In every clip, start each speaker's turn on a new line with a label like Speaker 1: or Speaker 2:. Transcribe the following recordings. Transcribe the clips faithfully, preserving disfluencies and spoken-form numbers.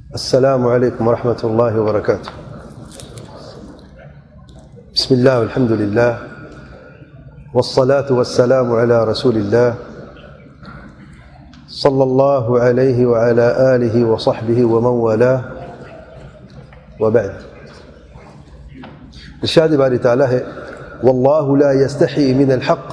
Speaker 1: السلام عليكم ورحمة الله وبركاته. بسم الله والحمد لله والصلاة والسلام على رسول الله صلى الله عليه وعلى آله وصحبه ومن والاه وبعد. ارشاد باری تعالیٰ ہے واللہ لا یستحی من الحق،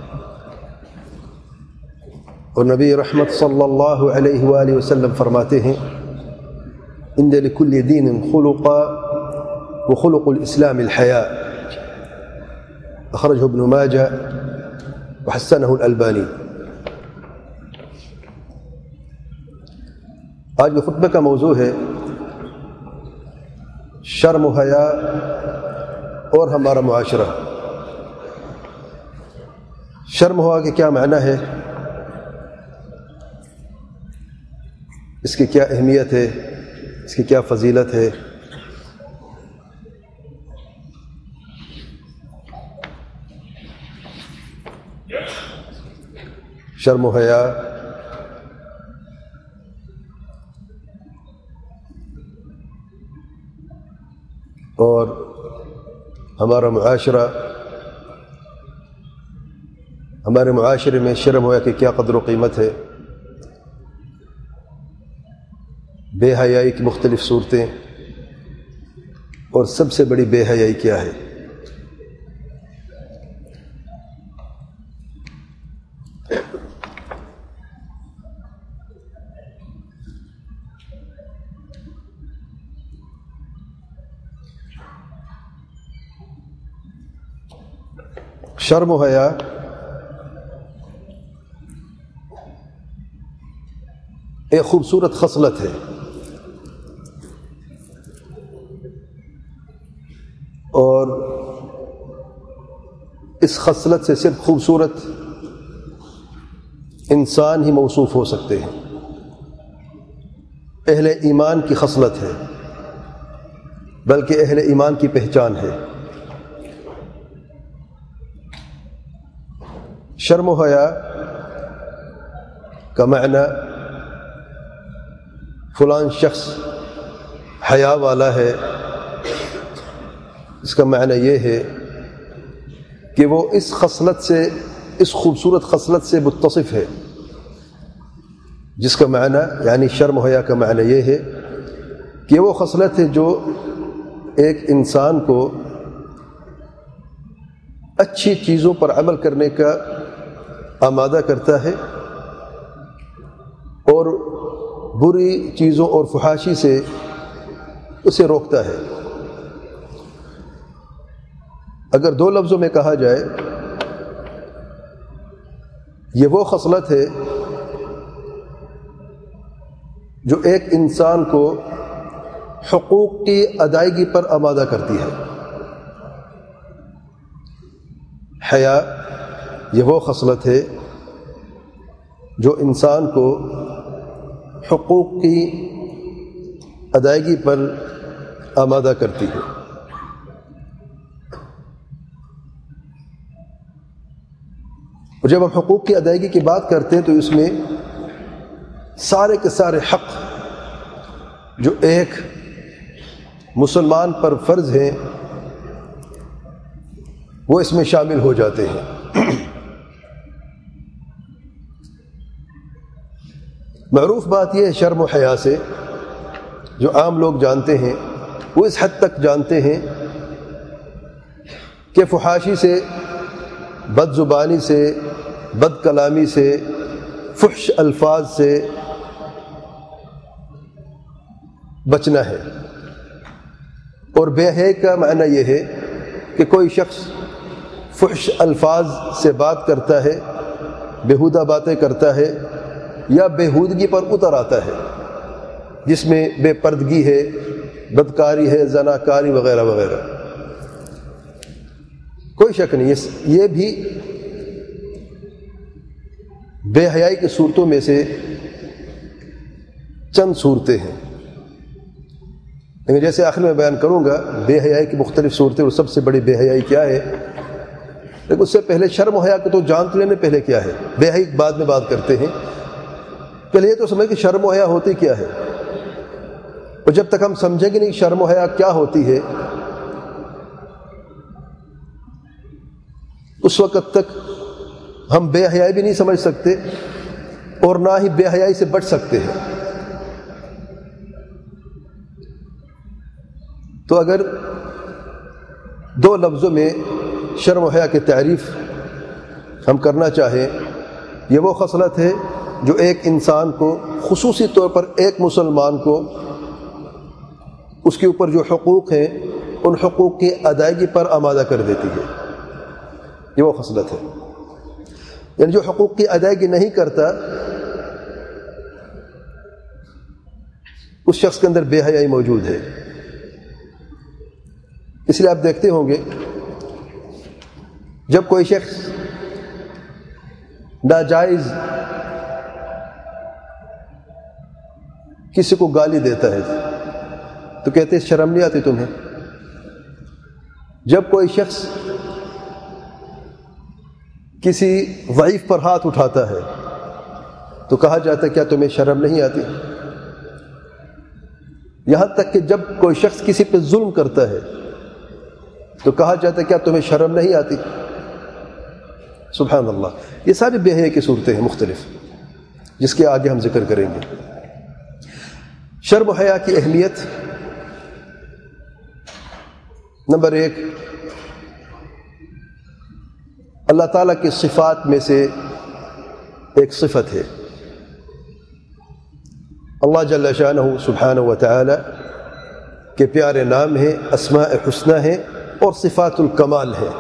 Speaker 1: اور نبی رحمت صلی اللہ علیہ وآلہ وسلم فرماتے ہیں ان لکل دین خلقا وخلق الاسلام الحیاء، اخرجہ ابن ماجہ وحسنہ الالبانی. آج کے خطبے کا موضوع ہے شرم و حیا اور ہمارا معاشرہ. شرم و حیا کے کیا معنی ہے، اس کی کیا اہمیت ہے، اس کی کیا فضیلت ہے. شرم و حیا اور ہمارا معاشرہ، ہمارے معاشرے میں شرم و حیا کی کیا قدر و قیمت ہے، بے حیائی کی مختلف صورتیں، اور سب سے بڑی بے حیائی کیا ہے. شرم و حیا ایک خوبصورت خصلت ہے، اور اس خصلت سے صرف خوبصورت انسان ہی موصوف ہو سکتے ہیں. اہل ایمان کی خصلت ہے، بلکہ اہل ایمان کی پہچان ہے. شرم و حیا کا معنی فلان شخص حیا والا ہے، اس کا معنی یہ ہے کہ وہ اس خصلت سے، اس خوبصورت خصلت سے متصف ہے، جس کا معنی یعنی شرم و حیا کا معنی یہ ہے کہ وہ خصلت ہے جو ایک انسان کو اچھی چیزوں پر عمل کرنے کا آمادہ کرتا ہے اور بری چیزوں اور فحاشی سے اسے روکتا ہے. اگر دو لفظوں میں کہا جائے، یہ وہ خصلت ہے جو ایک انسان کو حقوق کی ادائیگی پر آمادہ کرتی ہے. حیا یہ وہ خصلت ہے جو انسان کو حقوق کی ادائیگی پر آمادہ کرتی ہے. اور جب ہم حقوق کی ادائیگی کی بات کرتے ہیں تو اس میں سارے کے سارے حق جو ایک مسلمان پر فرض ہیں وہ اس میں شامل ہو جاتے ہیں. معروف بات یہ ہے شرم و حیا سے، جو عام لوگ جانتے ہیں وہ اس حد تک جانتے ہیں کہ فحاشی سے، بد زبانی سے، بد کلامی سے، فحش الفاظ سے بچنا ہے. اور بے حیا کا معنی یہ ہے کہ کوئی شخص فحش الفاظ سے بات کرتا ہے، بیہودہ باتیں کرتا ہے یا بیہودگی پر اتر آتا ہے، جس میں بے پردگی ہے، بدکاری ہے، زناکاری وغیرہ وغیرہ. کوئی شک نہیں، یہ بھی بے حیائی کی صورتوں میں سے چند صورتیں ہیں. لیکن جیسے آخر میں بیان کروں گا بے حیائی کی مختلف صورتیں اور سب سے بڑی بے حیائی کیا ہے، لیکن اس سے پہلے شرم و حیا کو تو جان لینے پہلے کیا ہے، بے حیائی بعد میں بات کرتے ہیں. پہلے یہ تو سمجھ کہ شرم و حیا ہوتی کیا ہے. اور جب تک ہم سمجھیں گے نہیں شرم و حیا کیا ہوتی ہے، اس وقت تک ہم بے حیائی بھی نہیں سمجھ سکتے اور نہ ہی بے حیائی سے بچ سکتے ہیں۔ تو اگر دو لفظوں میں شرم و حیا کی تعریف ہم کرنا چاہیں، یہ وہ خصلت ہے جو ایک انسان کو، خصوصی طور پر ایک مسلمان کو، اس کے اوپر جو حقوق ہیں ان حقوق کی ادائیگی پر آمادہ کر دیتی ہے۔ یہ وہ خصلت ہے، یعنی جو حقوق کی ادائیگی نہیں کرتا اس شخص کے اندر بے حیائی موجود ہے۔ اس لیے آپ دیکھتے ہوں گے جب کوئی شخص ناجائز کسی کو گالی دیتا ہے تو کہتے ہیں شرم نہیں آتی تمہیں؟ جب کوئی شخص کسی ضعیف پر ہاتھ اٹھاتا ہے تو کہا جاتا ہے کیا تمہیں شرم نہیں آتی؟ یہاں تک کہ جب کوئی شخص کسی پہ ظلم کرتا ہے تو کہا جاتا ہے کیا تمہیں شرم نہیں آتی؟ سبحان اللہ، یہ ساری بے حیائی کی صورتیں ہیں مختلف، جس کے آگے ہم ذکر کریں گے۔ شرم و حیا کی اہمیت، نمبر ایک، اللہ تعالیٰ کی صفات میں سے ایک صفت ہے۔ اللہ جل شانہ سبحانہ و تعالی کے پیارے نام ہیں، اسماء حسنہ ہیں اور صفات الکمال ہیں،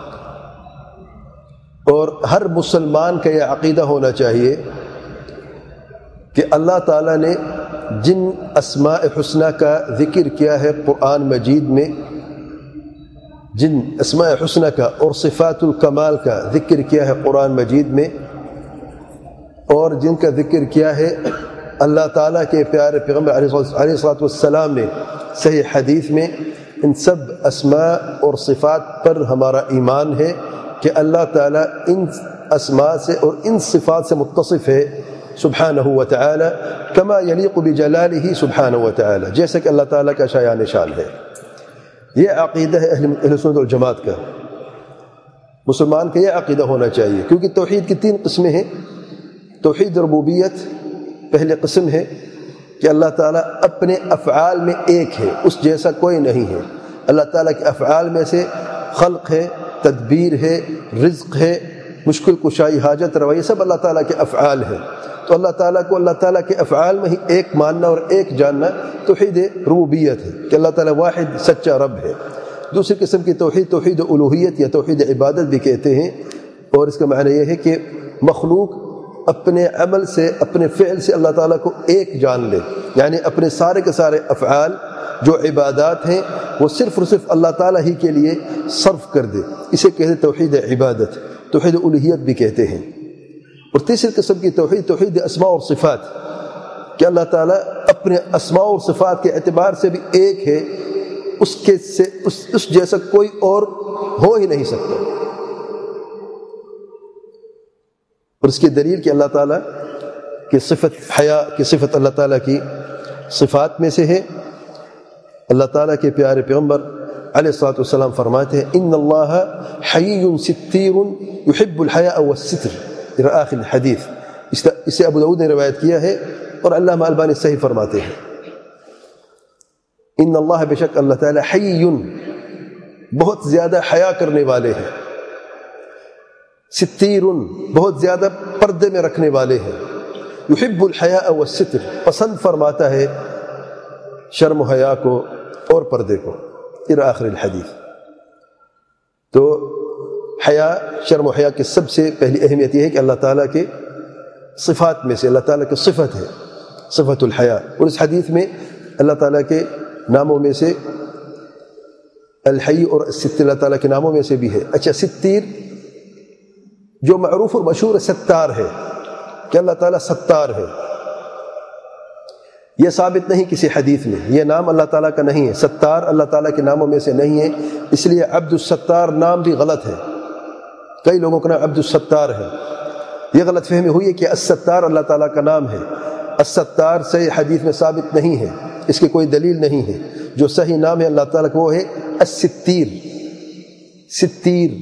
Speaker 1: اور ہر مسلمان کا یہ عقیدہ ہونا چاہیے کہ اللہ تعالیٰ نے جن اسماء حسنہ کا ذکر کیا ہے قرآن مجید میں، جن اسماء حسنہ کا اور صفات الکمال کا ذکر کیا ہے قرآن مجید میں، اور جن کا ذکر کیا ہے اللہ تعالیٰ کے پیارے پیغمبر علیہ الصلوۃ والسلام نے صحیح حدیث میں، ان سب اسماء اور صفات پر ہمارا ایمان ہے کہ اللہ تعالیٰ ان اسماء سے اور ان صفات سے متصف ہے سبحانہ و تعالی، کما یلیق بجلالہ سبحانہ و تعالی، جیسا کہ اللہ تعالیٰ کا شایان شان ہے۔ یہ عقیدہ ہے اہل سنت والجماعت کا، مسلمان کا یہ عقیدہ ہونا چاہیے، کیونکہ توحید کی تین قسمیں ہیں۔ توحید ربوبیت پہلے قسم ہے کہ اللہ تعالیٰ اپنے افعال میں ایک ہے، اس جیسا کوئی نہیں ہے۔ اللہ تعالیٰ کے افعال میں سے خلق ہے، تدبیر ہے، رزق ہے، مشکل کشائی، حاجت روا، یہ سب اللہ تعالیٰ کے افعال ہیں۔ تو اللہ تعالیٰ کو اللہ تعالیٰ کے افعال میں ہی ایک ماننا اور ایک جاننا توحید ربوبیت ہے کہ اللہ تعالیٰ واحد سچا رب ہے۔ دوسری قسم کی توحید توحید الوہیت یا توحید عبادت بھی کہتے ہیں، اور اس کا معنی یہ ہے کہ مخلوق اپنے عمل سے، اپنے فعل سے اللہ تعالیٰ کو ایک جان لے، یعنی اپنے سارے کے سارے افعال جو عبادات ہیں وہ صرف اور صرف اللہ تعالیٰ ہی کے لیے صرف کر دے، اسے کہتے ہیں توحید عبادت، توحید الوہیت بھی کہتے ہیں۔ اور تیسری قسم کی توحید توحید اسماء اور صفات، کہ اللہ تعالیٰ اپنے اسماء اور صفات کے اعتبار سے بھی ایک ہے، اس کے سے اس, اس جیسا کوئی اور ہو ہی نہیں سکتا۔ اور اس کی دلیل کہ اللہ تعالیٰ کی صفت حیا کی صفت اللہ تعالیٰ کی صفات میں سے ہے۔ اللہ تعالیٰ کے پیارے پیغمبر علیہ الصلوۃ والسلام فرماتے ہیں ان اللہ حیی ستیر یحب الحیاء والستر الى آخر الحدیث، اسے ابو داؤد نے روایت کیا ہے اور علامہ البانی صحیح فرماتے ہیں۔ ان اللہ، بے شک اللہ تعالیٰ، حیی، بہت زیادہ حیا کرنے والے ہیں، ستیر، بہت زیادہ پردے میں رکھنے والے ہیں، یحب الحیاء والستر، پسند فرماتا ہے شرم و حیا کو اور پردے کو، الى آخر الحدیث۔ تو حیا، شرم و حیا کی سب سے پہلی اہمیت یہ ہے کہ اللہ تعالیٰ کے صفات میں سے اللہ تعالیٰ کی صفت ہے، صفت الحیا۔ اور اس حدیث میں اللہ تعالیٰ کے ناموں میں سے الحی اور الستر اللہ تعالیٰ کے ناموں میں سے بھی ہے۔ اچھا، ستیر جو معروف اور مشہور ستار ہے کہ اللہ تعالیٰ ستار ہے، یہ ثابت نہیں کسی حدیث میں، یہ نام اللہ تعالیٰ کا نہیں ہے، ستار اللہ تعالیٰ کے ناموں میں سے نہیں ہے، اس لیے عبد الستار نام بھی غلط ہے۔ کئی لوگوں کا نام عبد الستار ہے، یہ غلط فہمی ہوئی ہے کہ الستار اللہ تعالیٰ کا نام ہے۔ الستار سے حدیث میں ثابت نہیں ہے۔ اس کی کوئی دلیل نہیں ہے. جو صحیح نام ہے اللہ تعالیٰ کا وہ ہے الستیر. ستیر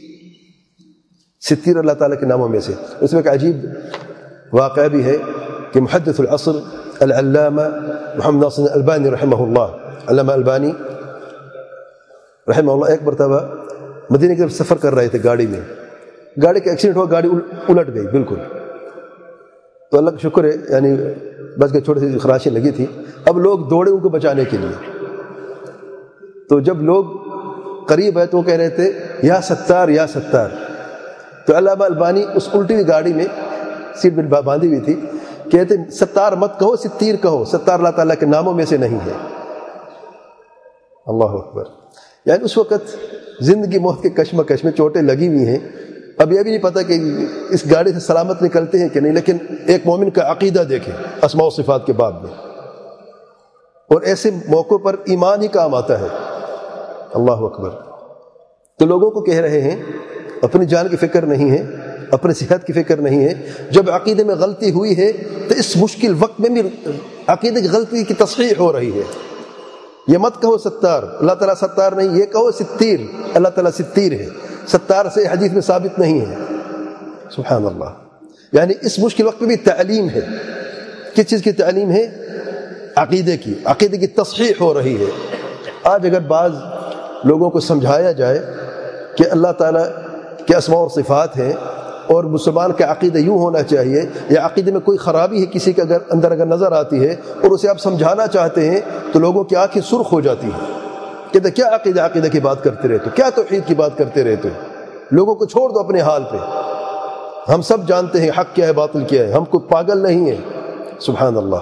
Speaker 1: ستیر اللہ تعالیٰ کے ناموں میں سے. اس میں ایک عجیب واقعہ بھی ہے کہ محدث العصر العلامہ محمد ناصر البانی رحمہ اللہ علامہ البانی رحمہ اللہ ایک مرتبہ مدینہ کی طرف سفر کر رہے تھے گاڑی میں. گاڑی کا ایکسیڈنٹ ہوا, گاڑی الٹ گئی بالکل. تو اللہ کا شکر ہے یعنی بس کے چھوٹی سی خراشیں لگی تھی. اب لوگ دوڑے ان کو بچانے کے لیے. تو جب لوگ قریب ہے تو وہ کہہ رہے تھے یا ستار یا ستار. تو علامہ البانی اس الٹی ہوئی گاڑی میں سیٹ بیلٹ باندھی ہوئی تھی, کہتے ستار مت کہو ستیر کہو, ستار اللہ تعالیٰ کے ناموں میں سے نہیں ہے. اللہ اکبر. یعنی اس وقت زندگی موت کے کشمکش میں چوٹیں لگی ہوئی ہیں. اب یہ بھی نہیں پتہ کہ اس گاڑی سے سلامت نکلتے ہیں کہ نہیں, لیکن ایک مومن کا عقیدہ دیکھیں اسماء و صفات کے باب میں, اور ایسے موقعوں پر ایمان ہی کام آتا ہے. اللہ اکبر. تو لوگوں کو کہہ رہے ہیں اپنی جان کی فکر نہیں ہے, اپنی صحت کی فکر نہیں ہے. جب عقیدے میں غلطی ہوئی ہے تو اس مشکل وقت میں بھی عقیدے کی غلطی کی تصحیح ہو رہی ہے. یہ مت کہو ستار, اللہ تعالیٰ ستار نہیں, یہ کہو ستیر, اللہ تعالیٰ ستیر ہے. ستار سے حدیث میں ثابت نہیں ہے. سبحان اللہ. یعنی اس مشکل وقت میں بھی تعلیم ہے. کس چیز کی تعلیم ہے؟ عقیدے کی. عقیدے کی تصحیح ہو رہی ہے. آج اگر بعض لوگوں کو سمجھایا جائے کہ اللہ تعالیٰ کے اسماء اور صفات ہیں اور مسلمان کا عقیدہ یوں ہونا چاہیے, یا عقیدے میں کوئی خرابی ہے کسی کے اگر اندر اگر نظر آتی ہے اور اسے آپ سمجھانا چاہتے ہیں, تو لوگوں کی آنکھیں سرخ ہو جاتی ہیں. کہتے کیا عقیدہ عقیدہ کی بات کرتے رہتے, کیا توحید کی بات کرتے رہتے, لوگوں کو چھوڑ دو اپنے حال پہ. ہم سب جانتے ہیں حق کیا ہے باطل کیا ہے, ہم کوئی پاگل نہیں ہیں. سبحان اللہ.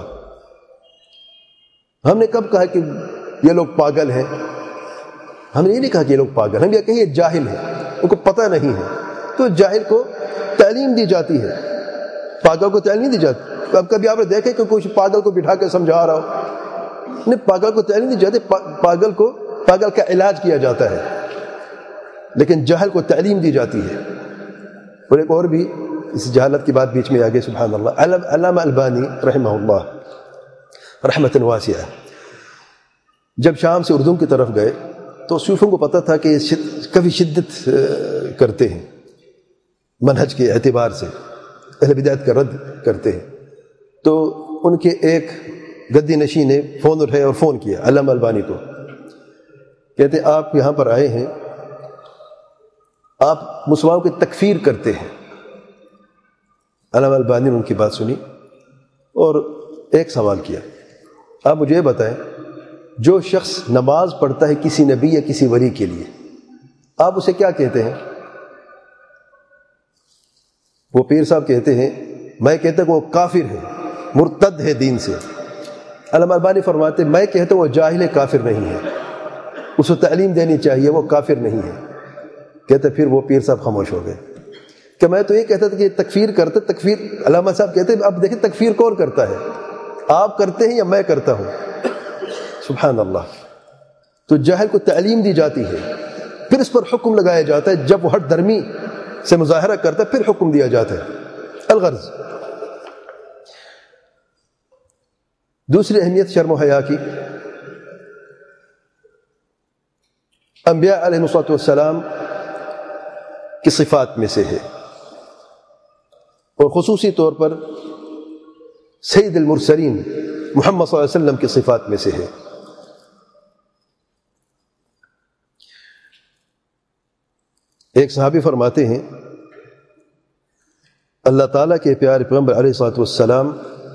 Speaker 1: ہم نے کب کہا کہ یہ لوگ پاگل ہیں؟ ہم نے یہ نہیں کہا کہ یہ لوگ پاگل, ہم یہ کہیں یہ جاہل ہیں, ان کو پتہ نہیں ہے. تو جاہل کو تعلیم دی جاتی ہے, پاگل کو تعلیم نہیں دی جاتی. اب کبھی آپ نے دیکھا کہ کوئی پاگل کو بٹھا کے سمجھا رہا ہو؟ نہیں, پاگل کو تعلیم دی جاتی, پاگل کو پاگل کا علاج کیا جاتا ہے, لیکن جاہل کو تعلیم دی جاتی ہے. اور ایک اور بھی اس جہالت کی بات بیچ میں آگے. سبحان اللہ. علامہ البانی رحمہ اللہ رحمۃ واسعہ جب شام سے اردو کی طرف گئے تو صوفیوں کو پتہ تھا کہ کبھی شدت کرتے ہیں منہج کے اعتبار سے, اہل بدعت کا رد کرتے ہیں. تو ان کے ایک گدی نشی نے فون اٹھایا اور فون کیا علامہ البانی کو. کہتے آپ یہاں پر آئے ہیں, آپ مسلمانوں کی تکفیر کرتے ہیں. علامہ البانی نے ان کی بات سنی اور ایک سوال کیا, آپ مجھے بتائیں جو شخص نماز پڑھتا ہے کسی نبی یا کسی ولی کے لیے, آپ اسے کیا کہتے ہیں؟ وہ پیر صاحب کہتے ہیں, میں کہتا ہوں وہ کافر ہے, مرتد ہے دین سے. علامہ البانی فرماتے میں کہتا ہوں وہ جاہل ہے, کافر نہیں ہے, اس کو تعلیم دینی چاہیے, وہ کافر نہیں ہے. کہتے پھر وہ پیر صاحب خاموش ہو گئے کہ میں تو یہ کہتا تھا کہ تکفیر کرتے. تکفیر علامہ صاحب کہتے ہیں اب دیکھیں تکفیر کون کرتا ہے, آپ کرتے ہیں یا میں کرتا ہوں؟ سبحان اللہ. تو جاہل کو تعلیم دی جاتی ہے, پھر اس پر حکم لگایا جاتا ہے. جب وہ ہٹ درمی سے مظاہرہ کرتا ہے پھر حکم دیا جاتا ہے. الغرض دوسری اہمیت شرم و حیا کی, انبیاء علیہ الصلوۃ والسلام کی صفات میں سے ہے, اور خصوصی طور پر سید المرسلین محمد صلی اللہ علیہ وسلم کی صفات میں سے ہے. ایک صحابی فرماتے ہیں اللہ تعالیٰ کے پیارے پیغمبر علیہ الصلوۃ والسلام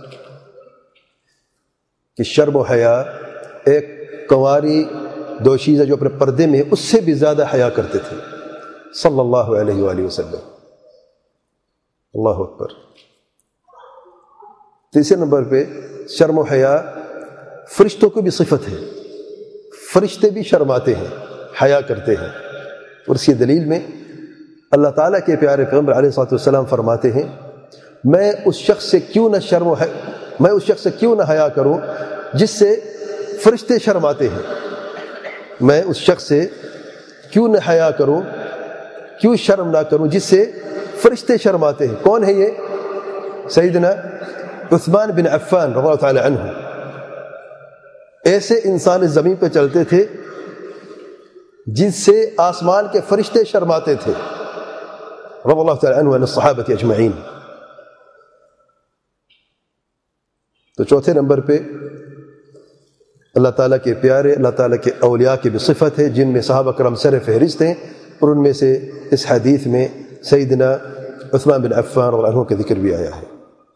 Speaker 1: کہ شرم و حیا ایک کنواری دوشیزہ جو اپنے پردے میں اس سے بھی زیادہ حیا کرتے تھے صلی اللہ علیہ وآلہ وسلم. اللہ اکبر. تیسرے نمبر پہ شرم و حیا فرشتوں کی بھی صفت ہے, فرشتے بھی شرماتے ہیں, حیا کرتے ہیں. اور اس کی دلیل میں اللہ تعالیٰ کے پیارے پیغمبر علیہ الصلوۃ والسلام فرماتے ہیں میں اس شخص سے کیوں نہ شرم و میں اس شخص سے کیوں نہ حیا کروں جس سے فرشتے شرماتے ہیں. میں اس شخص سے کیوں نہ حیا کروں, کیوں شرم نہ کروں جس سے فرشتے شرماتے ہیں. کون ہے یہ؟ سیدنا عثمان بن عفان رضی اللہ تعالی عنہ. ایسے انسان اس زمین پہ چلتے تھے جن سے آسمان کے فرشتے شرماتے تھے، رضی اللہ تعالی عنہ عن الصحابۃ اجمعین۔ تو چوتھے نمبر پہ اللہ تعالیٰ کے پیارے، اللہ تعالیٰ کے اولیاء کی بھی صفت ہے جن میں صحابہ کرام سر فہرست ہیں، اور ان میں سے اس حدیث میں سیدنا عثمان بن عفان رضی اللہ عنہ کا ذکر بھی آیا ہے۔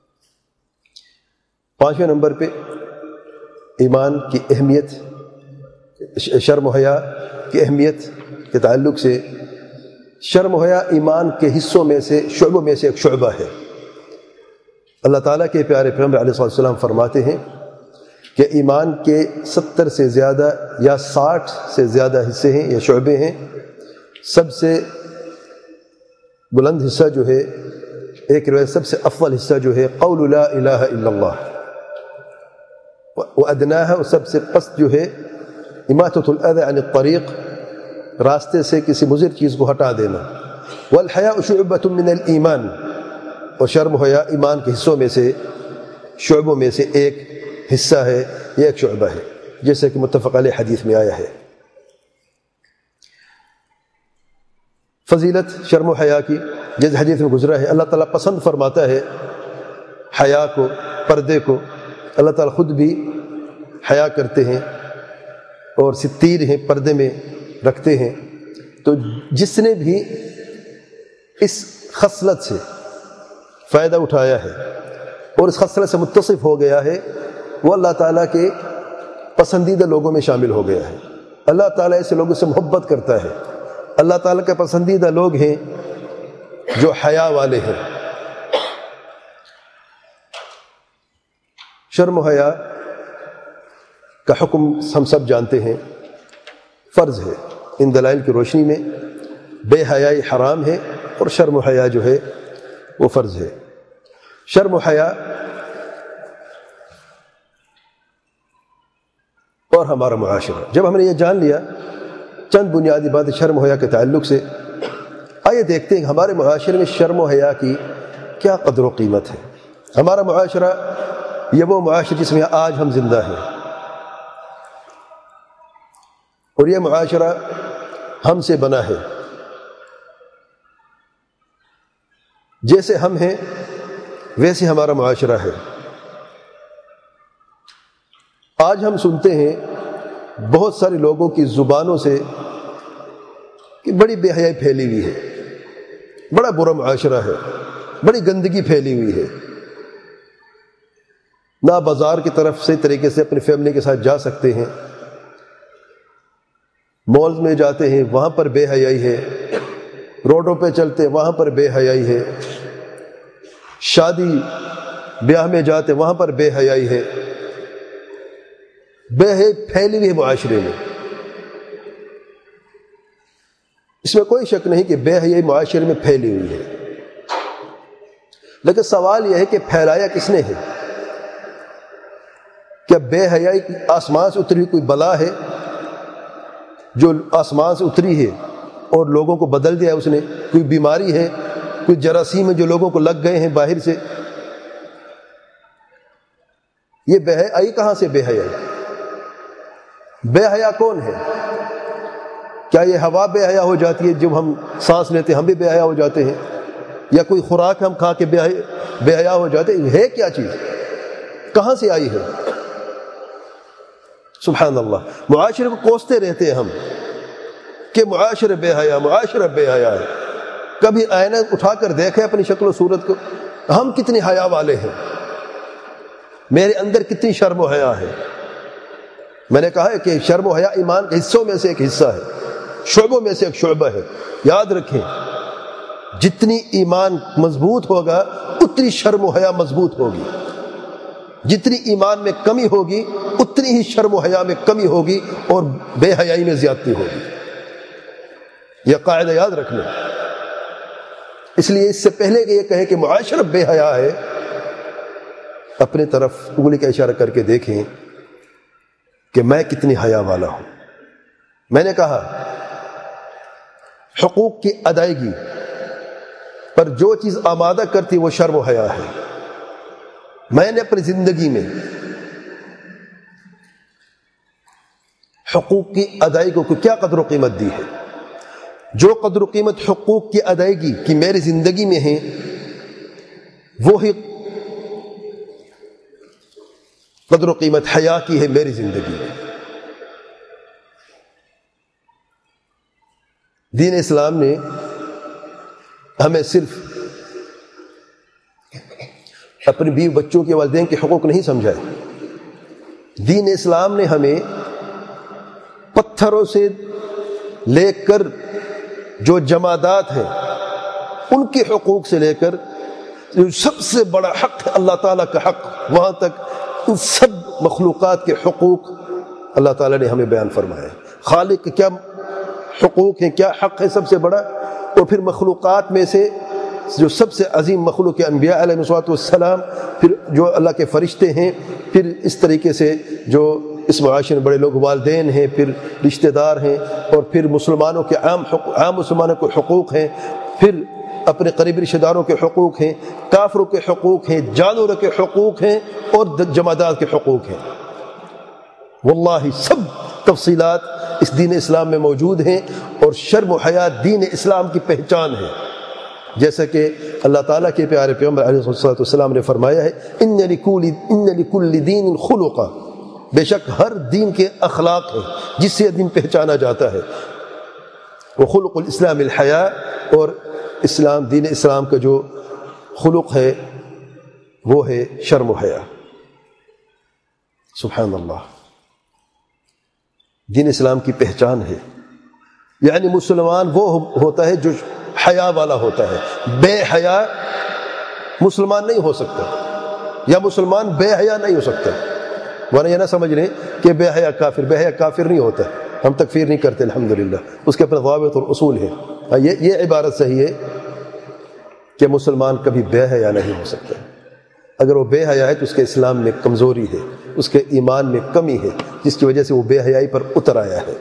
Speaker 1: پانچویں نمبر پہ ایمان کی اہمیت، شرم و حیا کی اہمیت کے تعلق سے، شرم و حیا ایمان کے حصوں میں سے، شعبوں میں سے ایک شعبہ ہے۔ اللہ تعالیٰ کے پیارے پیغمبر علیہ الصلوۃ والسلام فرماتے ہیں کہ ایمان کے ستر سے زیادہ یا ساٹھ سے زیادہ حصے ہیں یا شعبے ہیں۔ سب سے بلند حصہ جو ہے، ایک روایت سب سے افضل حصہ جو ہے، قول لا الہ الا اللہ، وادناها، اور سب سے پست جو ہے اماطۃ الاذى عن الطریق، راستے سے کسی مضر چیز کو ہٹا دینا۔ والحیاء شعبۃ من الایمان، اور شرم و حیا ایمان کے حصوں میں سے، شعبوں میں سے ایک حصہ ہے، یہ ایک شعبہ ہے، جیسے کہ متفق علیہ حدیث میں آیا ہے۔ فضیلت شرم و حیا کی جیسے حدیث میں گزرا ہے، اللہ تعالیٰ پسند فرماتا ہے حیا کو، پردے کو۔ اللہ تعالیٰ خود بھی حیا کرتے ہیں اور ستیر ہیں، پردے میں رکھتے ہیں۔ تو جس نے بھی اس خصلت سے فائدہ اٹھایا ہے اور اس خصلت سے متصف ہو گیا ہے، وہ اللہ تعالیٰ کے پسندیدہ لوگوں میں شامل ہو گیا ہے۔ اللہ تعالیٰ ایسے لوگوں سے محبت کرتا ہے۔ اللہ تعالیٰ کے پسندیدہ لوگ ہیں جو حیا والے ہیں۔ شرم و حیا کا حکم ہم سب جانتے ہیں، فرض ہے۔ ان دلائل کی روشنی میں بے حیائی حرام ہے اور شرم و حیا جو ہے وہ فرض ہے۔ شرم و حیا اور ہمارا معاشرہ، جب ہم نے یہ جان لیا چند بنیادی باتیں شرم و حیا کے تعلق سے، آئیے دیکھتے ہیں کہ ہمارے معاشرے میں شرم و حیا کی کیا قدر و قیمت ہے۔ ہمارا معاشرہ یہ وہ معاشرہ جس میں آج ہم زندہ ہیں، اور یہ معاشرہ ہم سے بنا ہے۔ جیسے ہم ہیں ویسے ہمارا معاشرہ ہے۔ آج ہم سنتے ہیں بہت سارے لوگوں کی زبانوں سے کہ بڑی بے حیائی پھیلی ہوئی ہے، بڑا برا معاشرہ ہے، بڑی گندگی پھیلی ہوئی ہے۔ نہ بازار کی طرف صحیح طریقے سے اپنی فیملی کے ساتھ جا سکتے ہیں، مالز میں جاتے ہیں وہاں پر بے حیائی ہے، روڈوں پہ چلتے ہیں وہاں پر بے حیائی ہے، شادی بیاہ میں جاتے وہاں پر بے حیائی ہے۔ بے حیائی پھیلی ہوئی ہے معاشرے میں۔ اس میں کوئی شک نہیں کہ بے حیائی معاشرے میں پھیلی ہوئی ہے، لیکن سوال یہ ہے کہ پھیلایا کس نے ہے؟ کیا بے حیائی آسمان سے اتری ہوئی کوئی بلا ہے جو آسمان سے اتری ہے اور لوگوں کو بدل دیا اس نے؟ کوئی بیماری ہے، کوئی جراثیم ہے جو لوگوں کو لگ گئے ہیں باہر سے؟ یہ بے حیائی کہاں سے بے حیائی؟ بے حیا کون ہے؟ کیا یہ ہوا بے حیا ہو جاتی ہے جب ہم سانس لیتے ہم بھی بے حیا ہو جاتے ہیں؟ یا کوئی خوراک ہم کھا کے بے حیا ہو جاتے ہیں؟ ہے کیا چیز؟ کہاں سے آئی ہے؟ سبحان اللہ۔ معاشرے کو کوستے رہتے ہیں ہم کہ معاشرہ بے حیا، معاشرہ بے حیا ہے۔ کبھی آئینہ اٹھا کر دیکھے اپنی شکل و صورت کو، ہم کتنی حیا والے ہیں، میرے اندر کتنی شرم و حیا ہے۔ میں نے کہا ہے کہ شرم و حیا ایمان کے حصوں میں سے ایک حصہ ہے، شعبوں میں سے ایک شعبہ ہے۔ یاد رکھیں، جتنی ایمان مضبوط ہوگا اتنی شرم و حیا مضبوط ہوگی، جتنی ایمان میں کمی ہوگی اتنی ہی شرم و حیا میں کمی ہوگی اور بے حیائی میں زیادتی ہوگی۔ یہ قاعدہ یاد رکھ لیں۔ اس لیے اس سے پہلے کہ یہ کہے کہ معاشرہ بے حیا ہے، اپنے طرف انگلی کا اشارہ کر کے دیکھیں کہ میں کتنی حیا والا ہوں۔ میں نے کہا حقوق کی ادائیگی پر جو چیز آمادہ کرتی وہ شرم و حیا ہے۔ میں نے اپنی زندگی میں حقوق کی ادائیگی کو کیا قدر و قیمت دی ہے. جو قدر و قیمت حقوق کی ادائیگی کی میری زندگی میں ہے وہی قدر و قیمت حیا کی ہے میری زندگی میں. دین اسلام نے ہمیں صرف اپنے بیوی بچوں کے والدین کے حقوق نہیں سمجھائے. دین اسلام نے ہمیں پتھروں سے لے کر جو جمادات ہیں ان کے حقوق سے لے کر جو سب سے بڑا حق ہے اللہ تعالیٰ کا حق وہاں تک ان سب مخلوقات کے حقوق اللہ تعالیٰ نے ہمیں بیان فرمایا. خالق کے کیا حقوق ہیں, کیا حق ہے سب سے بڑا, اور پھر مخلوقات میں سے جو سب سے عظیم مخلوق انبیاء علیہ الصلوۃ والسلام, پھر جو اللہ کے فرشتے ہیں, پھر اس طریقے سے جو اس معاشرے میں بڑے لوگ والدین ہیں, پھر رشتہ دار ہیں, اور پھر مسلمانوں کے عام حقوق, عام مسلمانوں کے حقوق ہیں, پھر اپنے قریبی رشتہ داروں کے حقوق ہیں, کافروں کے حقوق ہیں, جانوروں کے حقوق ہیں, اور جمادات کے حقوق ہیں. واللہ سب تفصیلات اس دین اسلام میں موجود ہیں, اور شرم و حیا دین اسلام کی پہچان ہے. جیسا کہ اللہ تعالیٰ کے پیارے پیغمبر علیہ الصلوۃ والسلام نے فرمایا ہے ان لکل ان لکل دین خلقا, بے شک ہر دین کے اخلاق ہیں جس سے دین پہچانا جاتا ہے. وخلق الاسلام الحیا, اور اسلام دین اسلام کا جو خلق ہے وہ ہے شرم و حیا. سبحان اللہ, دین اسلام کی پہچان ہے. یعنی مسلمان وہ ہوتا ہے جو حیا والا ہوتا ہے. بے حیا مسلمان نہیں ہو سکتا, یا مسلمان بے حیا نہیں ہو سکتا. ورنہ یہ نہ سمجھ لیں کہ بے حیا کافر, بے حیا کافر نہیں ہوتا. ہم تکفیر نہیں کرتے الحمدللہ, اس کے اپنے ضوابط اور اصول ہیں. یہ یہ عبارت صحیح ہے کہ مسلمان کبھی بے حیا نہیں ہو سکتا. اگر وہ بے حیا ہے تو اس کے اسلام میں کمزوری ہے, اس کے ایمان میں کمی ہے, جس کی وجہ سے وہ بے حیائی پر اتر آیا ہے.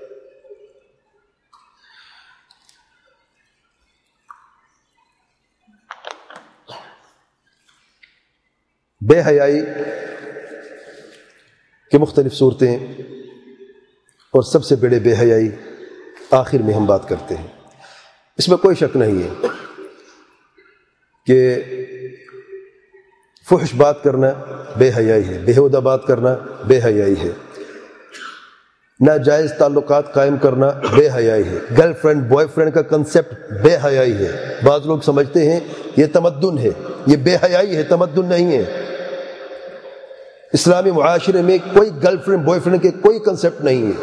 Speaker 1: بے حیائی کے مختلف صورتیں, اور سب سے بڑے بے حیائی آخر میں ہم بات کرتے ہیں. اس میں کوئی شک نہیں ہے کہ فحش بات کرنا بے حیائی ہے, بیہودہ بات کرنا بے حیائی ہے, ناجائز تعلقات قائم کرنا بے حیائی ہے, گرل فرینڈ بوائے فرینڈ کا کنسیپٹ بے حیائی ہے. بعض لوگ سمجھتے ہیں یہ تمدن ہے, یہ بے حیائی ہے, تمدن نہیں ہے. اسلامی معاشرے میں کوئی گرل فرینڈ بوائے فرینڈ کے کوئی کنسیپٹ نہیں ہے.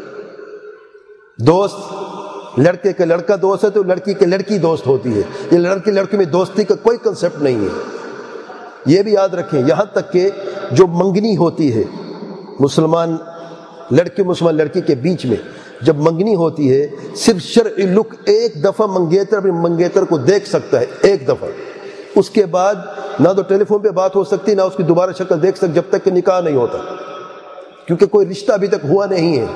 Speaker 1: دوست لڑکے کا لڑکا دوست ہے تو لڑکی کے لڑکی دوست ہوتی ہے. یہ لڑکے لڑکی میں دوستی کا کوئی کنسیپٹ نہیں ہے. یہ بھی یاد رکھیں, یہاں تک کہ جو منگنی ہوتی ہے مسلمان لڑکی مسلمان لڑکی کے بیچ میں جب منگنی ہوتی ہے, صرف شرعی لک ایک دفعہ منگیتر اپنے منگیتر کو دیکھ سکتا ہے, ایک دفعہ. اس کے بعد نہ تو ٹیلی فون پہ بات ہو سکتی, نہ اس کی دوبارہ شکل دیکھ سکتے جب تک کہ نکاح نہیں ہوتا, کیونکہ کوئی رشتہ ابھی تک ہوا نہیں ہے.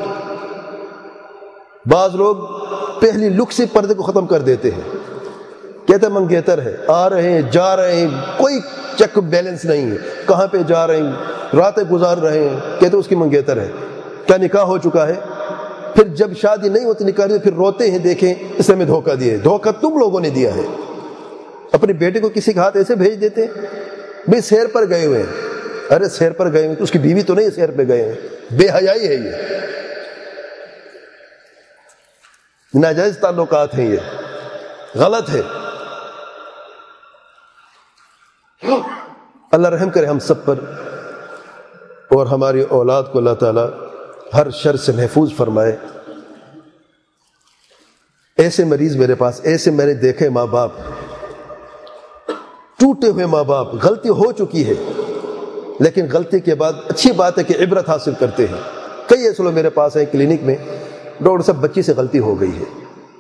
Speaker 1: بعض لوگ پہلی لک سے پردے کو ختم کر دیتے ہیں, کہتے ہیں منگیتر ہے, آ رہے ہیں جا رہے ہیں, کوئی چیک بیلنس نہیں ہے, کہاں پہ جا رہے ہیں, راتیں گزار رہے ہیں, کہتے ہیں اس کی منگیتر ہے. کیا نکاح ہو چکا ہے؟ پھر جب شادی نہیں ہوتی نکاح پھر روتے ہیں, دیکھیں اس نے ہمیں دھوکہ دیا ہے. دھوکہ تم لوگوں نے دیا ہے. اپنے بیٹے کو کسی کے ہاتھ ایسے بھیج دیتے ہیں, بھئی سیر پر گئے ہوئے ہیں. ارے سیر پر گئے ہوئے, اس کی بیوی تو نہیں سیر پہ گئے ہیں. بے حیائی ہے, یہ ناجائز تعلقات ہیں, یہ غلط ہے. اللہ رحم کرے ہم سب پر, اور ہماری اولاد کو اللہ تعالی ہر شر سے محفوظ فرمائے. ایسے مریض میرے پاس, ایسے میں نے دیکھے ماں باپ, ٹوٹے ہوئے ماں باپ, غلطی ہو چکی ہے لیکن غلطی کے بعد اچھی بات ہے کہ عبرت حاصل کرتے ہیں. کئی ایسے لوگ میرے پاس ہیں کلینک میں, ڈاکٹر صاحب بچی سے غلطی ہو گئی ہے.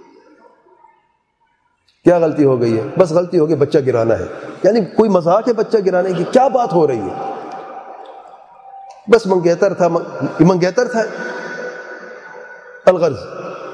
Speaker 1: کیا غلطی ہو گئی ہے؟ بس غلطی ہو گئی بچہ گرانا ہے. یعنی کوئی مذاق ہے بچہ گرانے کی؟ کیا بات ہو رہی ہے؟ بس منگیتر تھا, منگیتر تھا. الغرض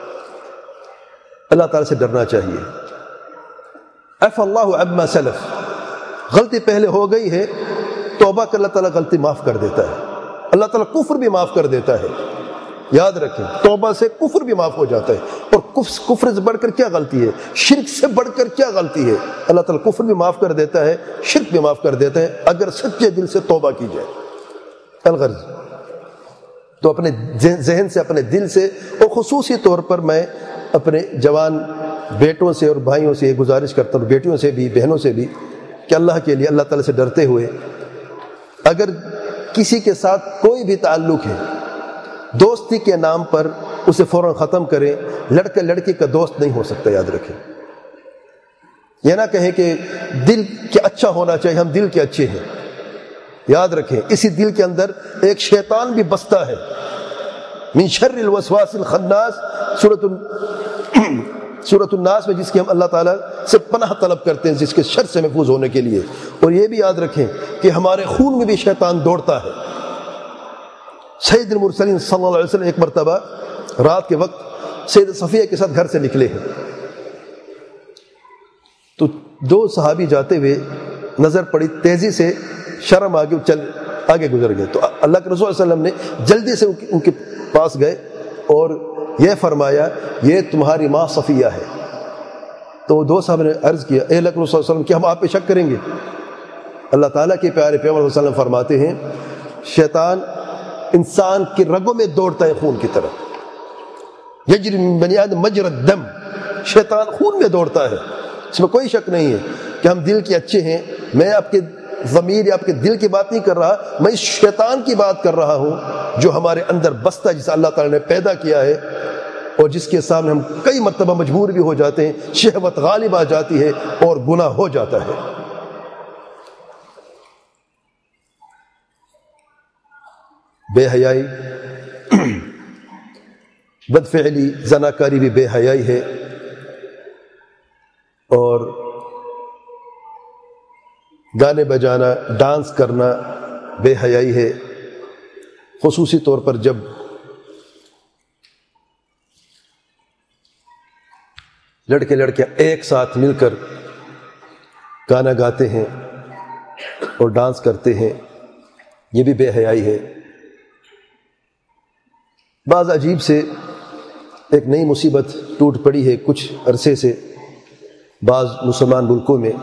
Speaker 1: اللہ تعالیٰ سے ڈرنا چاہیے. عفا اللہ عما سلف, غلطی پہلے ہو گئی ہے, توبہ کر اللہ تعالیٰ غلطی معاف کر دیتا ہے. اللہ تعالیٰ کفر بھی معاف کر دیتا ہے. یاد رکھیں توبہ سے کفر بھی معاف ہو جاتا ہے، اور کفر سے بڑھ کر کیا غلطی ہے، شرک سے بڑھ کر کیا غلطی ہے، اللہ تعالیٰ کفر بھی معاف کر دیتا ہے، شرک بھی معاف کر دیتا ہے اگر سچے دل سے توبہ کی جائے۔ الغرض تو اپنے ذہن سے، اپنے دل سے، اور خصوصی طور پر میں اپنے جوان بیٹوں سے اور بھائیوں سے یہ گزارش کرتا ہوں، بیٹیوں سے بھی، بہنوں سے بھی، کہ اللہ کے لیے، اللہ تعالیٰ سے ڈرتے ہوئے اگر کسی کے ساتھ کوئی بھی تعلق ہے دوستی کے نام پر اسے فوراً ختم کریں۔ لڑکا لڑکی کا دوست نہیں ہو سکتا، یاد رکھیں۔ یہ نہ کہیں کہ دل کے اچھا ہونا چاہیے، ہم دل کے اچھے ہیں، یاد رکھیں اسی دل کے اندر ایک شیطان بھی بستا ہے۔ من شر الوسواس الخناس، سورۃ سورۃ الناس میں، جس کی ہم اللہ تعالیٰ سے پناہ طلب کرتے ہیں جس کے شر سے محفوظ ہونے کے لیے۔ اور یہ بھی یاد رکھیں کہ ہمارے خون میں بھی شیطان دوڑتا ہے۔ سید المرسلین صلی اللہ علیہ وسلم ایک مرتبہ رات کے وقت سید صفیہ کے ساتھ گھر سے نکلے ہیں، تو دو صحابی جاتے ہوئے نظر پڑی، تیزی سے شرم آگے چل آگے گزر گئے، تو اللہ کے رسول صلی اللہ علیہ وسلم نے جلدی سے ان کے پاس گئے اور یہ فرمایا یہ تمہاری ماں صفیہ ہے۔ تو وہ دو صاحب نے عرض کیا اے اللہ کے رسول صلی اللہ علیہ وسلم کیا ہم آپ پہ شک کریں گے؟ اللہ تعالیٰ کے پیارے پیغمبر صلی اللہ علیہ وسلم فرماتے ہیں شیطان انسان کی رگوں میں دوڑتا ہے خون کی طرح، یجری من بنی آدم مجرى الدم، شیطان خون میں دوڑتا ہے، اس میں کوئی شک نہیں ہے کہ ہم دل کے اچھے ہیں۔ میں آپ کے ضمیر یا آپ کے دل کی بات نہیں کر رہا، میں اس شیطان کی بات کر رہا ہوں جو ہمارے اندر بستا، جسے اللہ تعالیٰ نے پیدا کیا ہے اور جس کے سامنے ہم کئی مرتبہ مجبور بھی ہو جاتے ہیں، شہوت غالب آ جاتی ہے اور گناہ ہو جاتا ہے۔ بے حیائی، بدفعلی، زناکاری بھی بے حیائی ہے، اور گانے بجانا، ڈانس کرنا بے حیائی ہے، خصوصی طور پر جب لڑکے لڑکیاں ایک ساتھ مل کر گانا گاتے ہیں اور ڈانس کرتے ہیں، یہ بھی بے حیائی ہے۔ بعض عجیب سے ایک نئی مصیبت ٹوٹ پڑی ہے کچھ عرصے سے بعض مسلمان ملکوں میں۔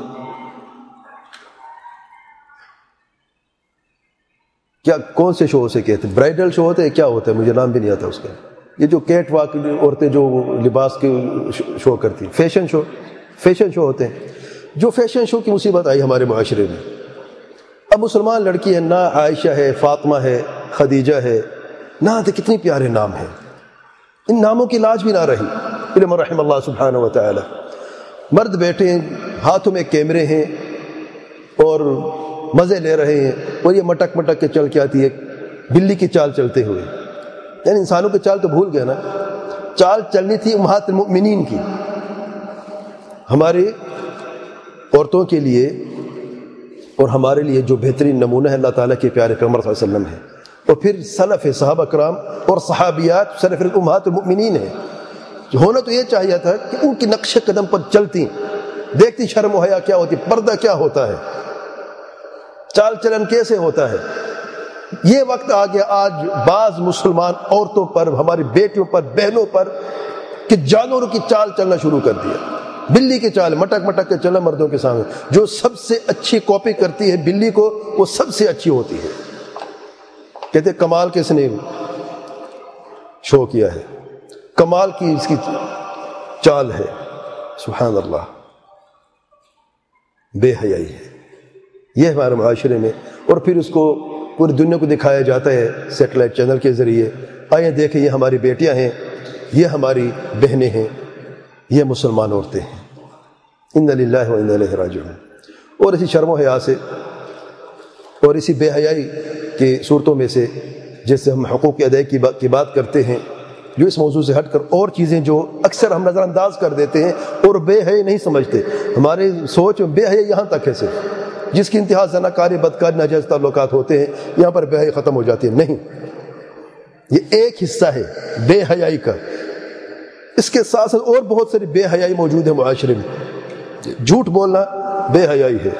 Speaker 1: کیا کون سے شو سے کہتے ہیں؟ برائڈل شو ہوتے ہیں، کیا ہوتا ہے مجھے نام بھی نہیں آتا اس کا، یہ جو کیٹ واک عورتیں جو لباس کے شو کرتی ہیں، فیشن شو فیشن شو ہوتے ہیں۔ جو فیشن شو کی مصیبت آئی ہمارے معاشرے میں، اب مسلمان لڑکی ہے، نہ عائشہ ہے، فاطمہ ہے، خدیجہ ہے، نہ تو کتنی پیارے نام ہیں، ان ناموں کی لاج بھی نہ رہی الا من رحم اللہ سبحانہ و تعالی۔ مرد بیٹھے ہیں، ہاتھوں میں کیمرے ہیں اور مزے لے رہے ہیں، اور یہ مٹک مٹک کے چل کے آتی ہے بلی کی چال چلتے ہوئے، یعنی انسانوں کی چال تو بھول گئے نا، چال چلنی تھی امہات المؤمنین کی۔ ہماری عورتوں کے لیے اور ہمارے لیے جو بہترین نمونہ ہے اللہ تعالیٰ کے پیارے پیغمبر صلی اللہ علیہ وسلم ہے، اور پھر سلف صحابہ کرام اور صحابیات سلف امہات المؤمنین ہیں۔ ہونا تو یہ چاہیے تھا کہ ان کی نقش قدم پر چلتی، دیکھتی شرم و حیا کیا ہوتی، پردہ کیا ہوتا ہے، چال چلن کیسے ہوتا ہے۔ یہ وقت آ گیا آج بعض مسلمان عورتوں پر، ہماری بیٹیوں پر، بہنوں پر، کہ جانوروں کی چال چلنا شروع کر دیا، بلی کی چال، مٹک مٹک کے چلا مردوں کے سامنے۔ جو سب سے اچھی کاپی کرتی ہے بلی کو، وہ سب سے اچھی ہوتی ہے۔ کہتے کمال کس نے شو کیا ہے، کمال کی اس کی چال ہے، سبحان اللہ، بے حیائی ہے یہ ہمارے معاشرے میں۔ اور پھر اس کو پوری دنیا کو دکھایا جاتا ہے سیٹلائٹ چینل کے ذریعے، آئیں دیکھیں یہ ہماری بیٹیاں ہیں، یہ ہماری بہنیں ہیں، یہ مسلمان عورتیں ہیں، انا للہ و انا الیہ راجعون۔ اور اسی شرم و حیا سے اور اسی بے حیائی کی صورتوں میں سے جیسے ہم حقوق کی ادائیگی کی بات کرتے ہیں، جو اس موضوع سے ہٹ کر اور چیزیں جو اکثر ہم نظر انداز کر دیتے ہیں اور بے حیائی نہیں سمجھتے، ہمارے سوچ میں بے حیائی یہاں تک ہے، صرف جس کی انتہا زناکاری، بدکاری، ناجائز تعلقات ہوتے ہیں، یہاں پر بے حیائی ختم ہو جاتی ہے۔ نہیں، یہ ایک حصہ ہے بے حیائی کا، اس کے ساتھ ساتھ اور بہت ساری بے حیائی موجود ہے معاشرے میں۔ جھوٹ بولنا بے حیائی ہے،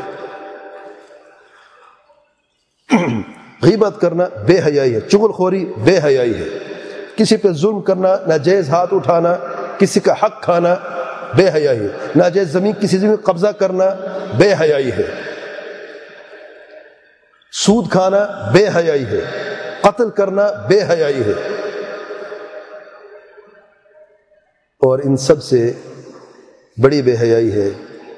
Speaker 1: غیبت کرنا بے حیائی ہے، چغل خوری بے حیائی ہے، کسی پہ ظلم کرنا، ناجائز ہاتھ اٹھانا، کسی کا حق کھانا بے حیائی ہے، ناجائز زمین کسی زمین قبضہ کرنا بے حیائی ہے، سود کھانا بے حیائی ہے، قتل کرنا بے حیائی ہے۔ اور ان سب سے بڑی بے حیائی ہے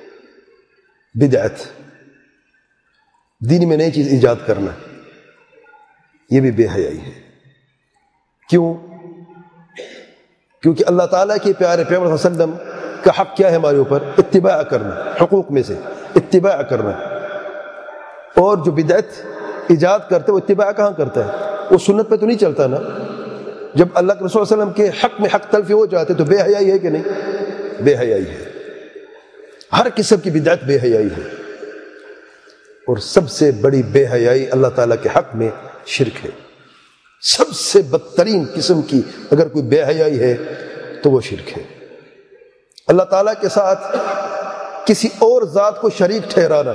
Speaker 1: بدعت، دین میں نئی چیز ایجاد کرنا، یہ بھی بے حیائی ہے۔ کیوں؟ کیونکہ اللہ تعالیٰ کے پیارے پیغمبر صلی اللہ علیہ وسلم کا حق کیا ہے ہمارے اوپر؟ اتباع کرنا، حقوق میں سے اتباع کرنا۔ اور جو بدعت ایجاد کرتے وہ اتباع کہاں کرتا ہے؟ وہ سنت پہ تو نہیں چلتا نا۔ جب اللہ کے رسول صلی اللہ علیہ وسلم کے حق میں حق تلفی ہو جاتے تو بے حیائی ہے کہ نہیں؟ بے حیائی ہے، ہر قسم کی بدعت بے حیائی ہے۔ اور سب سے بڑی بے حیائی اللہ تعالیٰ کے حق میں شرک ہے۔ سب سے بدترین قسم کی اگر کوئی بے حیائی ہے تو وہ شرک ہے، اللہ تعالیٰ کے ساتھ کسی اور ذات کو شریک ٹھہرانا۔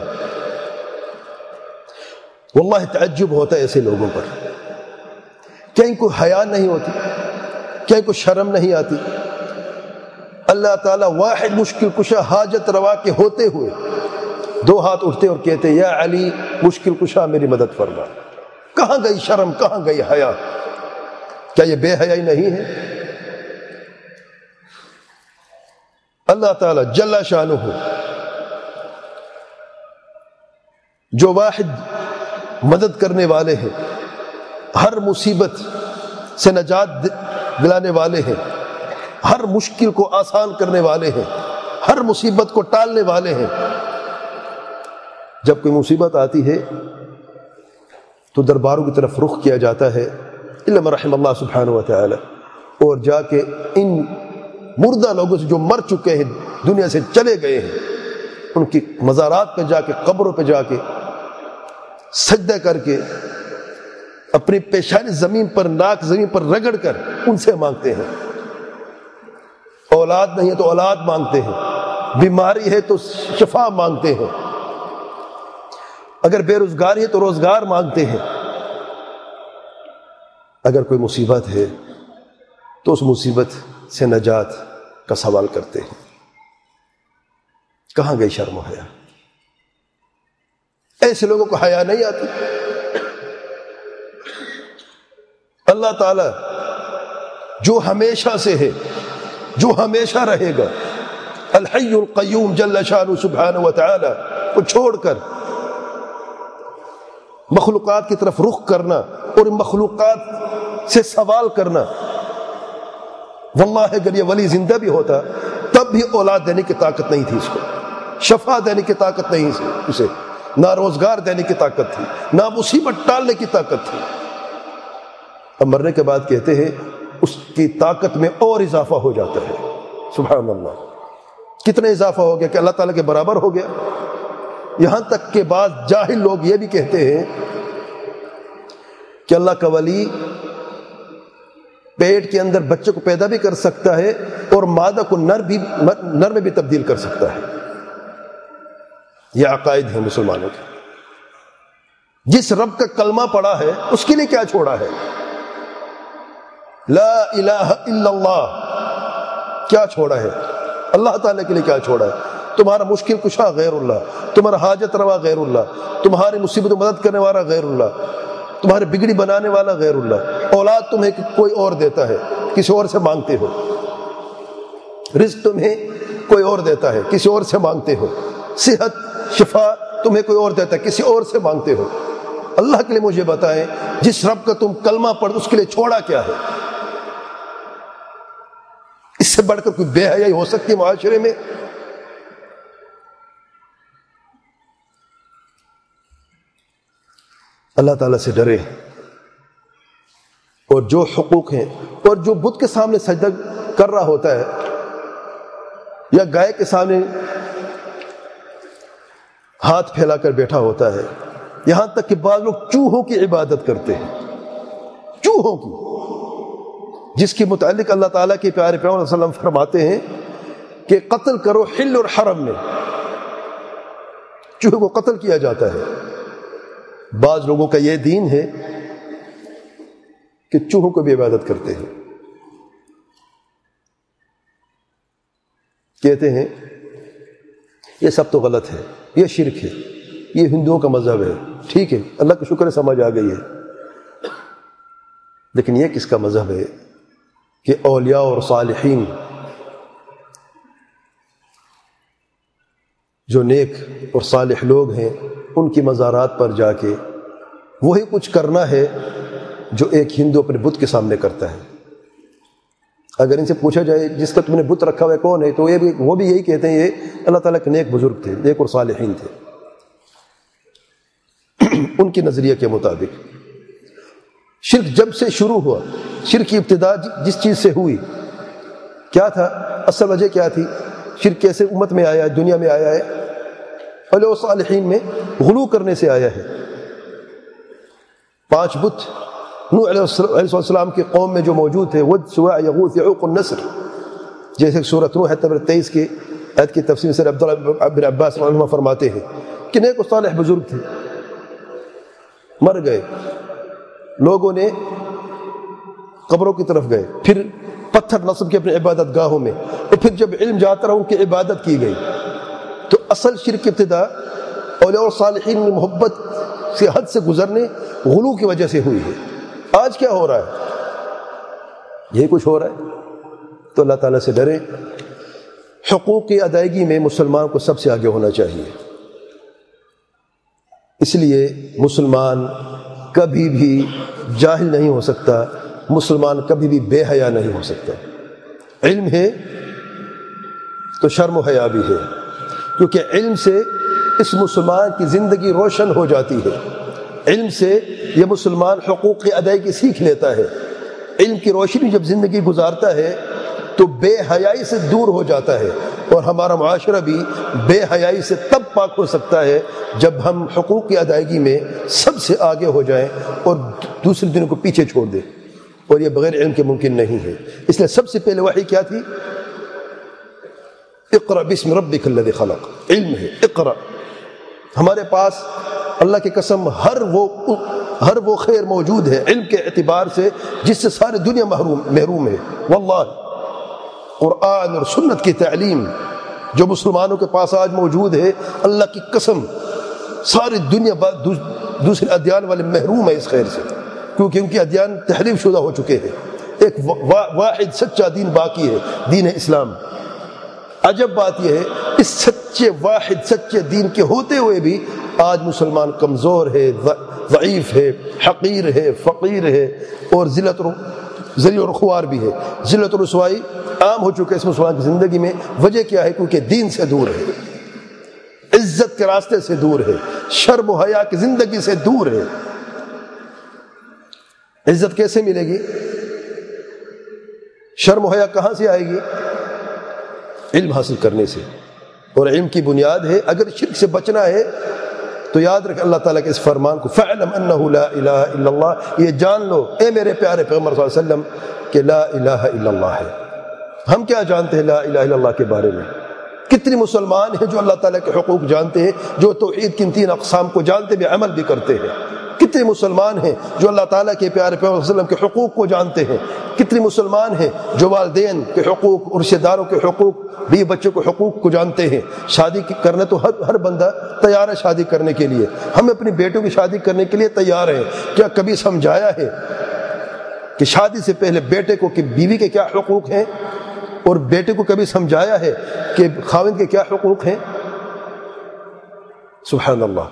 Speaker 1: واللہ تعجب ہوتا ہے ایسے لوگوں پر، کیا ان کو حیا نہیں ہوتی؟ کیا ان کو شرم نہیں آتی؟ اللہ تعالیٰ واحد مشکل کشا حاجت روا کے ہوتے ہوئے دو ہاتھ اٹھتے اور کہتے یا علی مشکل کشا میری مدد فرما۔ کہاں گئی شرم، کہاں گئی حیا؟ کیا یہ بے حیائی نہیں ہے؟ اللہ تعالیٰ جل شانہ جو واحد مدد کرنے والے ہیں، ہر مصیبت سے نجات دلانے والے ہیں، ہر مشکل کو آسان کرنے والے ہیں، ہر مصیبت کو ٹالنے والے ہیں۔ جب کوئی مصیبت آتی ہے تو درباروں کی طرف رخ کیا جاتا ہے، الا من رحم اللہ سبحانہ و تعالی، اور جا کے ان مردہ لوگوں سے جو مر چکے ہیں، دنیا سے چلے گئے ہیں، ان کی مزارات پہ جا کے، قبروں پہ جا کے سجدہ کر کے اپنی پیشانی زمین پر، ناک زمین پر رگڑ کر ان سے مانگتے ہیں۔ اولاد نہیں ہے تو اولاد مانگتے ہیں، بیماری ہے تو شفا مانگتے ہیں، اگر بے روزگاری ہے تو روزگار مانگتے ہیں، اگر کوئی مصیبت ہے تو اس مصیبت سے نجات کا سوال کرتے ہیں۔ کہاں گئی شرم و حیا؟ ایسے لوگوں کو حیا نہیں آتی۔ اللہ تعالی جو ہمیشہ سے ہے، جو ہمیشہ رہے گا، الحی القیوم جل شانہ سبحانہ و تعالی کو چھوڑ کر مخلوقات کی طرف رخ کرنا اور مخلوقات سے سوال کرنا، واللہ اگر یہ ولی زندہ بھی ہوتا تب بھی اولاد دینے کی طاقت نہیں تھی اس کو، شفا دینے کی طاقت نہیں تھی اسے، نہ روزگار دینے کی طاقت تھی، نہ مصیبت ٹالنے کی طاقت تھی۔ اب مرنے کے بعد کہتے ہیں اس کی طاقت میں اور اضافہ ہو جاتا ہے۔ سبحان اللہ، کتنا اضافہ ہو گیا کہ اللہ تعالیٰ کے برابر ہو گیا۔ یہاں تک کہ بعض جاہل لوگ یہ بھی کہتے ہیں کہ اللہ کا ولی پیٹ کے اندر بچے کو پیدا بھی کر سکتا ہے اور مادہ کو نر بھی نر میں بھی تبدیل کر سکتا ہے۔ یہ عقائد ہیں مسلمانوں کے۔ جس رب کا کلمہ پڑھا ہے اس کے لیے کیا چھوڑا ہے؟ لا الہ الا اللہ کیا چھوڑا ہے؟ اللہ تعالیٰ کے لیے کیا چھوڑا ہے؟ تمہارا مشکل کشا غیر اللہ، تمہارا حاجت روا غیر اللہ، تمہاری مصیبت میں مدد کرنے والا غیر اللہ، تمہاری بگڑی بنانے والا غیر اللہ۔ اولاد تمہیں کوئی اور دیتا ہے، کسی اور سے مانگتے ہو۔ رزق تمہیں کوئی اور دیتا ہے، کسی اور سے مانگتے ہو۔ صحت شفا تمہیں کوئی اور دیتا ہے، کسی اور سے مانگتے ہو۔ اللہ کے لیے مجھے بتائیں جس رب کا تم کلمہ پڑھ اس کے لیے چھوڑا کیا ہے؟ اس سے بڑھ کر کوئی بے حیائی ہو سکتی ہے معاشرے میں؟ اللہ تعالیٰ سے ڈرے، اور جو حقوق ہیں، اور جو بت کے سامنے سجدہ کر رہا ہوتا ہے یا گائے کے سامنے ہاتھ پھیلا کر بیٹھا ہوتا ہے، یہاں تک کہ بعض لوگ چوہوں کی عبادت کرتے ہیں، چوہوں کی، جس کے متعلق اللہ تعالیٰ کے پیارے پیغمبر صلی اللہ علیہ وسلم فرماتے ہیں کہ قتل کرو حل اور حرم میں، چوہوں کو قتل کیا جاتا ہے۔ بعض لوگوں کا یہ دین ہے کہ چوہوں کو بھی عبادت کرتے ہیں۔ کہتے ہیں یہ سب تو غلط ہے، یہ شرک ہے، یہ ہندوؤں کا مذہب ہے، ٹھیک ہے، اللہ کا شکر ہے سمجھ آ گئی ہے، لیکن یہ کس کا مذہب ہے کہ اولیاء اور صالحین جو نیک اور صالح لوگ ہیں ان کی مزارات پر جا کے وہی کچھ کرنا ہے جو ایک ہندو اپنے بت کے سامنے کرتا ہے؟ اگر ان سے پوچھا جائے جس کا تم نے بت رکھا ہوا ہے کون ہے، تو یہ بھی وہ بھی یہی کہتے ہیں یہ اللہ تعالیٰ کے نیک بزرگ تھے، نیک اور صالحین تھے ان کے نظریے کے مطابق۔ شرک جب سے شروع ہوا، شرک کی ابتدا جس چیز سے ہوئی کیا تھا، اصل وجہ کیا تھی، شرک کیسے امت میں آیا ہے، دنیا میں آیا ہے؟ اولیاء و صالحین میں غلو کرنے سے آیا ہے۔ پانچ بت نوح علیہ السلام کی قوم میں جو موجود تھے، ود، سواع، یغوث، یعوق، النصر، جیسے سورۃ نوح نمبر تیئیس کی آیت کی تفسیر سے عبداللہ بن عباس رضی اللہ عنہ فرماتے ہیں کہ نیک و صالح بزرگ تھے، مر گئے، لوگوں نے قبروں کی طرف گئے، پھر پتھر نصب کے اپنے عبادت گاہوں میں، اور پھر جب علم جاتا رہا ان کی عبادت کی گئی۔ تو اصل شرک کی ابتدا اولیاء اور صالحین میں محبت سے حد سے گزرنے، غلو کی وجہ سے ہوئی ہے۔ آج کیا ہو رہا ہے؟ یہی کچھ ہو رہا ہے۔ تو اللہ تعالیٰ سے ڈریں، حقوق کی ادائیگی میں مسلمان کو سب سے آگے ہونا چاہیے۔ اس لیے مسلمان کبھی بھی جاہل نہیں ہو سکتا، مسلمان کبھی بھی بے حیا نہیں ہو سکتا۔ علم ہے تو شرم و حیا بھی ہے، کیونکہ علم سے اس مسلمان کی زندگی روشن ہو جاتی ہے۔ علم سے یہ مسلمان حقوق کی ادائیگی سیکھ لیتا ہے۔ علم کی روشنی جب زندگی گزارتا ہے تو بے حیائی سے دور ہو جاتا ہے، اور ہمارا معاشرہ بھی بے حیائی سے تب پاک ہو سکتا ہے جب ہم حقوق کی ادائیگی میں سب سے آگے ہو جائیں اور دوسرے دنوں کو پیچھے چھوڑ دیں، اور یہ بغیر علم کے ممکن نہیں ہے۔ اس لیے سب سے پہلے وحی کیا تھی؟ اقرأ بسم ربک الذی خلق، علم ہے، اقرأ۔ ہمارے پاس اللہ کی قسم ہر وہ ہر وہ خیر موجود ہے علم کے اعتبار سے جس سے ساری دنیا محروم محروم ہے۔ واللہ قرآن اور سنت کی تعلیم جو مسلمانوں کے پاس آج موجود ہے، اللہ کی قسم ساری دنیا دوسرے ادیان والے محروم ہے اس خیر سے، کیونکہ ان کے ادیان تحریف شدہ ہو چکے ہیں۔ ایک واحد سچا دین باقی ہے، دین اسلام۔ عجب بات یہ ہے، اس سچے واحد سچے دین کے ہوتے ہوئے بھی آج مسلمان کمزور ہے، ضعیف ہے، حقیر ہے، فقیر ہے، اور ذلت ذلیل اور خوار بھی ہے۔ ذلت و رسوائی عام ہو چکا ہے اس مسلمان کی زندگی میں۔ وجہ کیا ہے؟ کیونکہ دین سے دور ہے، عزت کے راستے سے دور ہے، شرم و حیا کی زندگی سے دور ہے۔ عزت کیسے ملے گی؟ شرم و حیا کہاں سے آئے گی؟ علم حاصل کرنے سے، اور علم کی بنیاد ہے۔ اگر شرک سے بچنا ہے تو یاد رکھ اللہ تعالیٰ کے اس فرمان کو، فَاعْلَمْ أَنَّهُ لَا إِلَهَ إِلَّا اللَّهِ، یہ جان لو اے میرے پیارے پیغمبر صلی اللہ علیہ وسلم کہ لا الہ الا اللہ ہے۔ ہم کیا جانتے ہیں لا الہ الا اللہ کے بارے میں؟ کتنے مسلمان ہیں جو اللہ تعالیٰ کے حقوق جانتے ہیں، جو توحید کی تین اقسام کو جانتے بھی عمل بھی کرتے ہیں؟ کتنے مسلمان ہیں جو اللہ تعالیٰ کے پیارے پیغمبر صلی اللہ علیہ وسلم کے حقوق کو جانتے ہیں؟ کتنے مسلمان ہیں جو والدین کے حقوق اور رشتہ داروں کے حقوق، بیوی بچوں کے حقوق کو جانتے ہیں؟ شادی کرنا تو ہر ہر بندہ تیار ہے شادی کرنے کے لیے، ہم اپنی بیٹوں کی شادی کرنے کے لیے تیار ہیں۔ کیا کبھی سمجھایا ہے کہ شادی سے پہلے بیٹے کو کہ بیوی کے کیا حقوق ہیں، اور بیٹے کو کبھی سمجھایا ہے کہ خاوند کے کیا حقوق ہیں؟ سبحان اللہ،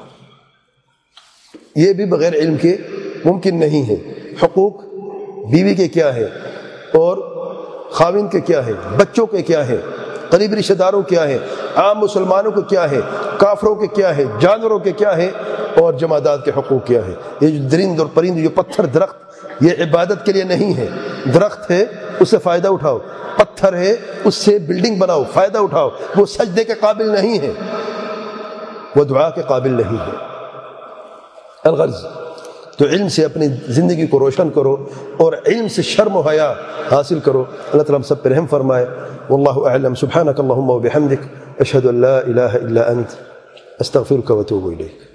Speaker 1: یہ بھی بغیر علم کے ممکن نہیں ہے۔ حقوق بیوی کے کیا ہے، اور خاوند کے کیا ہے، بچوں کے کیا ہے، قریبی رشتہ داروں کیا ہے، عام مسلمانوں کے کیا ہے، کافروں کے کیا ہے، جانوروں کے کیا ہے، اور جمادات کے حقوق کیا ہے۔ یہ جو درند اور پرند، جو پتھر درخت، یہ عبادت کے لیے نہیں ہے۔ درخت ہے اس سے فائدہ اٹھاؤ، پتھر ہے اس سے بلڈنگ بناؤ، فائدہ اٹھاؤ، وہ سجدے کے قابل نہیں ہے، وہ دعا کے قابل نہیں ہے۔ الغرض تو علم سے اپنی زندگی کو روشن کرو، اور علم سے شرم و حیا حاصل کرو۔ اللہ تعالیٰ ہم سب پر رحم فرمائے۔ واللہ اعلم، سبحانک اللہم و بحمدک، اشہد ان لا الہ الا انت، استغفرک و اتوب الیک۔